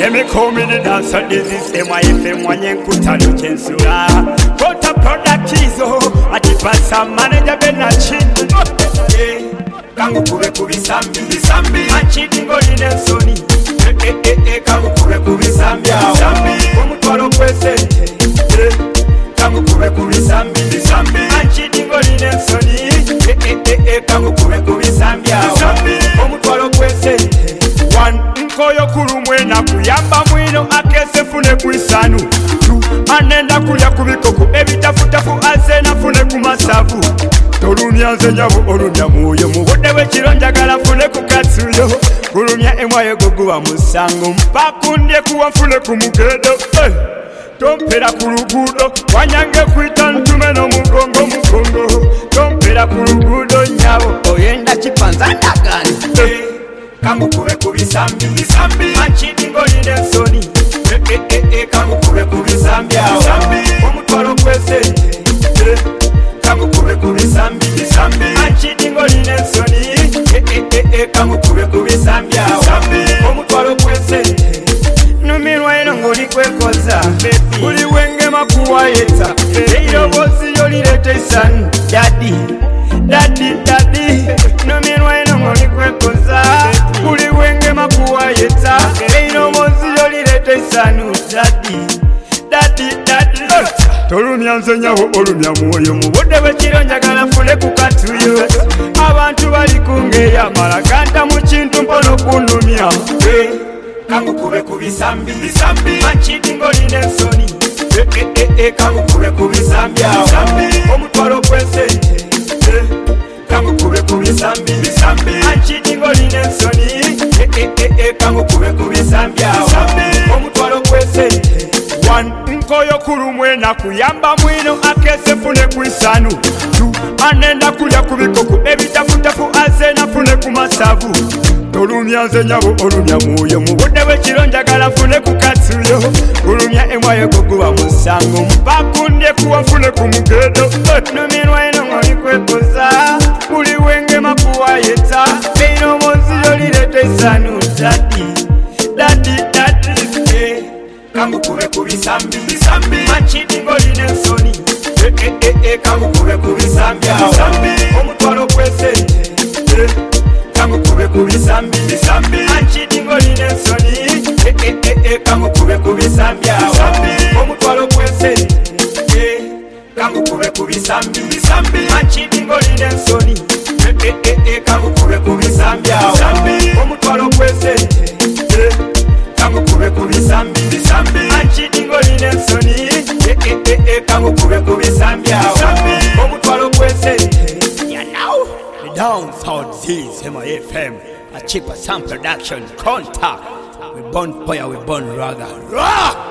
Let me call me the dancer. This is MYFM Wanyekutano Chensura. Kota product izo atipasa manager Benachi. Kangu kube kubisambi bisambi Machidi ngoli Nelsoni. Kangu kube kubisambi bisambi Omutwalo kwese. Kangu kube kubisambi bisambi Machidi ngoli Nelsoni. Kangu kube kubisambi bisambi Omutwalo kwese. One nkoyo kulumwe na kuyamba mwino akese fune kuisanu. Two anenda kulya kubikoko ebitafutafu aze na fune kumasavu. Tolumya nze nyabo olumya mwoyo mubodde w'ekironjagala fune ku katsuyo. Kulumya emwayo goguba musango mpakundye kuwa nfune ku mugedo. Tompera ku luguudo wanyange kwita ntume n'omugongo mugongo. Tompera ku luguudo nyabo oyenda kipanza ndagani. Kangu kube kubisambi bisambi Machidi ngoli Nelsoni. Kangu kube kubisambi bisambi Omutwalo kwese. Kangu kube kubisambi bisambi Machidi ngoli Nelsoni. Kangu kube kubisambi bisambi Omutwalo kwese. Numirwa eno ngoli kwekoza Uli wenge makuwa yeta Eirobozi yolirete isanu Daddy, daddy, daddy Numirwa eno ngoli kwekoza Uli wenge makuwa yeta Eirobozi yolirete isanu Daddy, daddy, daddy Tolumya nze nyawo olumya mwoyo mubodde w'ekironjagala fune ku katuyo. Abantu bali kungeya malaganta mu kintu mpono kunumya. Kangu kube kubisambi bisambi Machidi ngoli Nelsoni. Kangu kube kubisambi bisambi Omutwalo kwese. Kangu kube kubisambi bisambi Machidi ngoli Nelsoni. Kangu kube kubisambi bisambi Omutwalo kwese. One nkoyo kulumwe na kuyamba mwino akese fune kuisanu. Two anenda kulya kubikoko ebitafutafu aze na fune kumasavu. Tolumya nze nyabo olumya mwoyo mubodde w'ekironjagala fune ku katsuyo. Kulumya emwayo goguba musango mpakundye kuwa nfune ku mugedo. Numirwa eno ngoli kwekoza Uli wenge makuwa yeta Eirobozi yolirete isanu. Daddy, daddy, daddy Kangu kube kubisambi bisambi Machidi ngoli Nelsoni. Kangu kube kubisambi bisambi Omutwalo kwese. Kangu kube kubisambi bisambi Machidi ngoli Nelsoni. Kangu kube kubisambi bisambi Omutwalo kwese. Kangu kube kubisambi bisambi Machidi ngoli Nelsoni. Kangu kube kubisambi bisambi Omutwalo kwese. Kangu kube kubisambi bisambi Machidi ngoli Nelsoni. Kangu kube kubisambi bisambi Omutwalo kwese. Yeah, now the down south is MYFM, a cheaper sound production. Contact. We born fire, we born raga.